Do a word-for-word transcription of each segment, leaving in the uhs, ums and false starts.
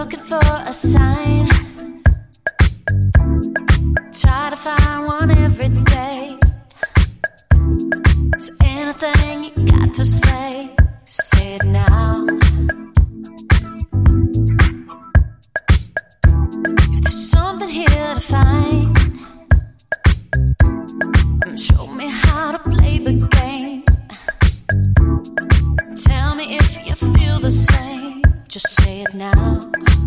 looking for a sign. Try to find one every day. So anything you got to say, say it now. If there's something here to find, show me how to play the game. Tell me if you feel the same. Just say it now.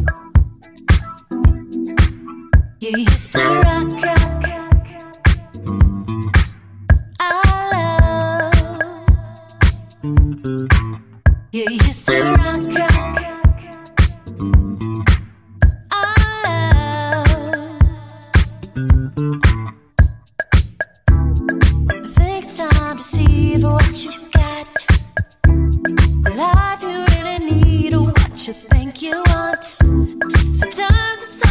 You used to rock our love. You used to rock our love. I think it's time to see for what you got. Life you really need or what you think you want. Sometimes it's